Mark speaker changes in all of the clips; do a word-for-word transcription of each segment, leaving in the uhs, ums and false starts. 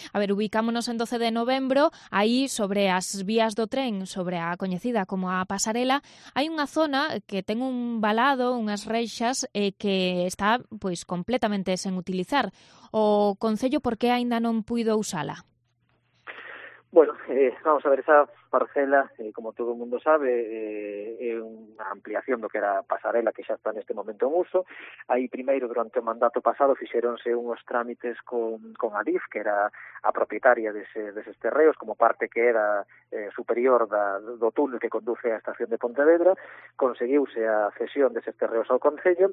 Speaker 1: A ver, ubicámonos en doce de novembro, aí sobre as vías do tren, sobre a coñecida como a pasarela, hai unha zona que ten un valado, unhas reixas, eh, que está pois completamente sen utilizar. O Concello por que aínda non puido usala?
Speaker 2: Bueno, eh, vamos a ver, esa parcela, eh, como todo o mundo sabe, eh, é unha ampliación do que era a pasarela que xa está neste momento en uso. Aí primeiro, durante o mandato pasado, fixeronse unhos trámites con, con Adif, que era a propietaria dese, deses terreos, como parte que era eh, superior da, do túnel que conduce á estación de Pontevedra. Conseguiuse a cesión deses terreos ao Concello,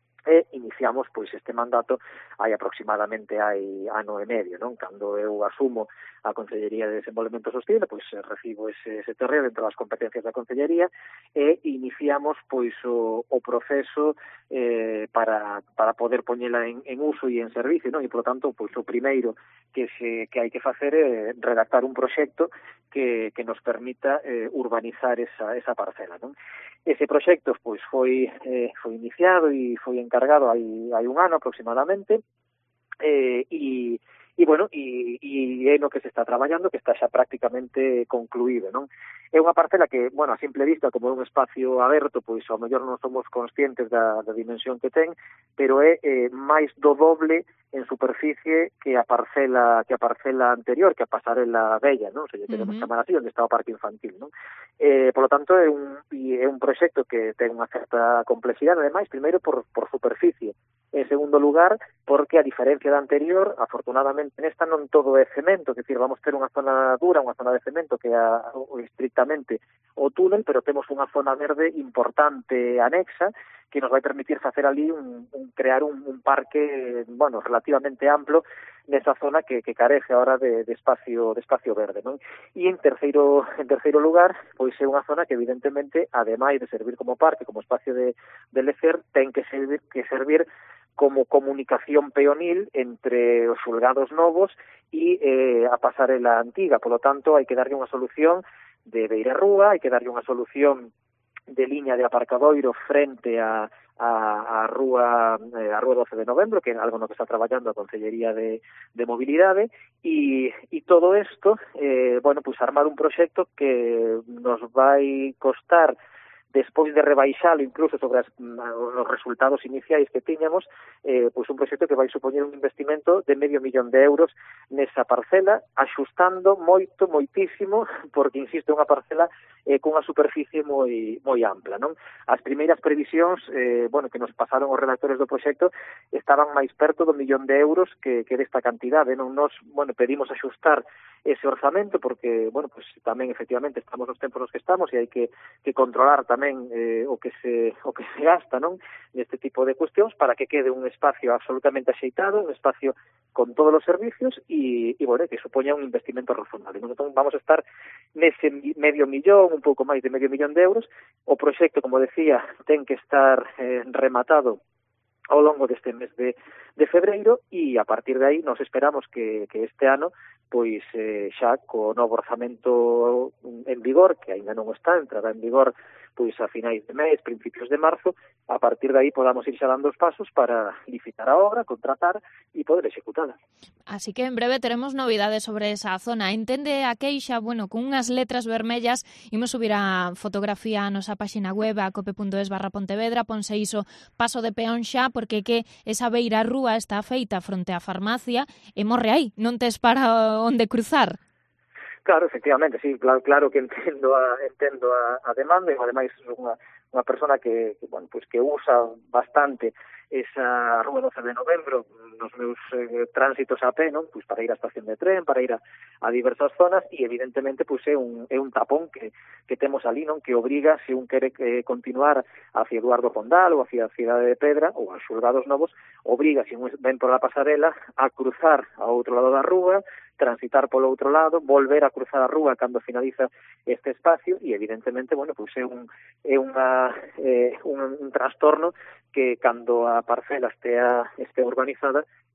Speaker 2: e iniciamos pois este mandato hai aproximadamente hai ano e medio, non? Cando eu asumo a Consellería de Desenvolvemento Sostible, pois recibo ese, ese terreo dentro das competencias da Consellería e iniciamos pois o, o proceso eh, para, para poder poñela en, en uso e en servicio, non? E, por lo tanto, pois o primeiro que, se, que hai que facer é redactar un proxecto que, que nos permita eh, urbanizar esa, esa parcela, non? Ese proxecto pois foi eh, foi iniciado e foi encargado hai hai un ano aproximadamente, eh, e e bueno, e, e é no que se está traballando, que está xa prácticamente concluído, non? É unha parcela que, bueno, a simple vista, como é un espacio aberto, pois ao mellor non somos conscientes da, da dimensión que ten, pero é eh, máis do doble en superficie que a parcela que a parcela anterior, que a pasarela vella, non? Se lle queremos
Speaker 1: Uh-huh.
Speaker 2: chamar así, onde está o parque infantil, non? Eh, por lo tanto, é un, é un proxecto que ten unha certa complexidade, ademais, primeiro por, por superficie. En segundo lugar, porque a diferencia da anterior, afortunadamente nesta non todo é cemento, que decir, vamos ter unha zona dura, unha zona de cemento que é a, estrictamente o túnel, pero temos unha zona verde importante anexa que nos vai permitir facer ali un, un crear un, un parque, bueno, relativamente amplo nesa zona que, que carece ahora de, de espacio de espacio verde, non? E en terceiro en terceiro lugar, pois é unha zona que evidentemente, ademais de servir como parque, como espacio de, de lecer, ten que servir que servir como comunicación peonil entre os xulgados novos e eh, a pasarela antiga. Por lo tanto, hai que darlle unha solución de beira rúa, hai que darlle unha solución de liña de aparcadoiro frente a a, a rúa eh, a rúa doce de novembro, que é algo no que está traballando a Consellería de, de Mobilidade, e, e todo isto, eh, bueno, pues armar un proxecto que nos vai costar, despois de rebaixalo incluso sobre as, os resultados iniciais que tiñamos, eh, pois un proxecto que vai supoñer un investimento de medio millón de euros nesa parcela, axustando moito, moitísimo, porque, insisto, é unha parcela eh, cunha superficie moi moi ampla, non? As primeiras previsións, eh, bueno, que nos pasaron os redactores do proxecto, estaban máis perto do millón de euros que, que desta cantidade, non? Nos, bueno, pedimos axustar ese orzamento porque, bueno, pues tamén efectivamente estamos nos tempos nos que estamos e hai que, que controlar tamén eh, o que se o que se gasta, non? Neste tipo de cuestións para que quede un espacio absolutamente axeitado, un espacio con todos os servicios e, e bueno, que supoña un investimento razonable. Entón vamos a estar nese medio millón, un pouco máis de medio millón de euros. O proxecto, como decía, ten que estar eh, rematado ao longo deste mes de, de febreiro e a partir de aí nos esperamos que, que este ano pois eh, xa co novo orzamento en vigor, que aínda non está, entrará en vigor pois a finais de mes, principios de marzo, a partir de aí podamos ir xa dando os pasos para licitar a obra, contratar e poder executala.
Speaker 1: Así que en breve teremos novidades sobre esa zona. Entende a queixa, bueno, con unhas letras vermellas, imos subir a fotografía a nosa páxina web a cope punto es barra Pontevedra, ponse iso paso de peón xa, porque que esa beira rúa está feita fronte á farmacia e morre aí, non tes para onde cruzar.
Speaker 2: Claro, efectivamente, sí, claro, claro que entendo a entendo a, a demanda e ademais unha unha persona que, que bueno, pues que usa bastante esa rúa doce de novembro nos meus eh, tránsitos a pé, non? Pois para ir á estación de tren, para ir a, a diversas zonas e evidentemente pois é un é un tapón que que temos ali, non? Que obriga, se un quere eh, continuar hacia Eduardo Pondal ou hacia a Cidade de Pedra ou aos xulgados novos, obriga, se un ven por a pasarela, a cruzar ao outro lado da rúa, transitar polo outro lado, volver a cruzar a rúa cando finaliza este espacio e evidentemente, bueno, pois é un é unha eh, un, un trastorno que cando a parcela estea estea urbanizada,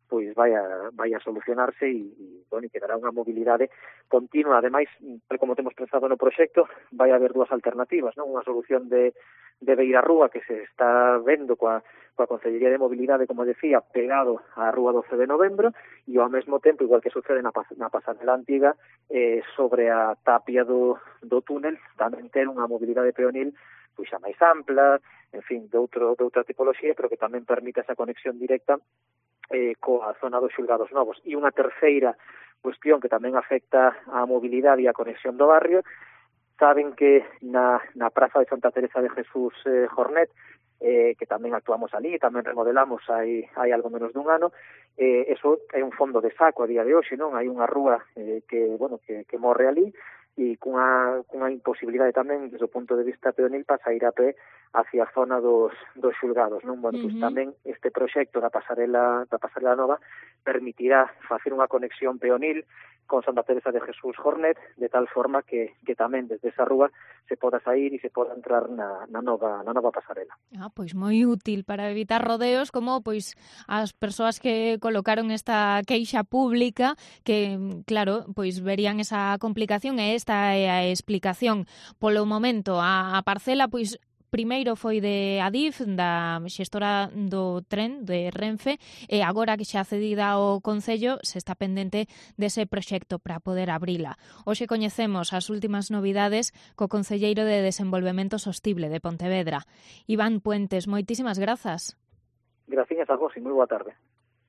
Speaker 2: pois vai a, vai a solucionarse e, e, bueno, e quedará unha mobilidade continua. Ademais, tal como temos pensado no proxecto, vai haber dúas alternativas, non? Unha solución de, de Beirarrúa que se está vendo coa, coa Consellería de Mobilidade, como decía, pegado á Rúa doce de novembro, e ao mesmo tempo, igual que sucede na, na pasarela antiga, eh, sobre a tapia do, do túnel, tamén ter unha mobilidade peonil pois xa máis ampla, en fin, de, outro, de outra tipoloxía, pero que tamén permite esa conexión directa eh, coa zona dos xulgados novos. E unha terceira cuestión que tamén afecta a mobilidade e a conexión do barrio, saben que na, na Praza de Santa Teresa de Jesús eh, Jornet, eh, que tamén actuamos ali, tamén remodelamos hai, hai algo menos dun ano, eh, eso é un fondo de saco a día de hoxe, non? Hai unha rúa eh, que, bueno, que, que morre ali, e cunha, cunha imposibilidade tamén desde o punto de vista peonil para sair a pé hacia a zona dos, dos xulgados, non? Bueno, uh-huh. Pois tamén este proxecto da pasarela da pasarela nova permitirá facer unha conexión peonil con Santa Teresa de Jesús Jornet, de tal forma que, que tamén desde esa rúa se poda sair e se poda entrar na, na nova na nova pasarela.
Speaker 1: Ah, pois moi útil para evitar rodeos, como pois as persoas que colocaron esta queixa pública, que claro, pois verían esa complicación, e esta é a explicación. Polo momento, a, a parcela pois primeiro foi de Adif, da xestora do tren de Renfe, e agora que xa cedida ao Concello se está pendente dese proxecto para poder abrila. Hoxe coñecemos as últimas novidades co Concelleiro de Desenvolvemento Sostible de Pontevedra. Iván Puentes, moitísimas grazas.
Speaker 2: Graciñas a vos e moi boa tarde.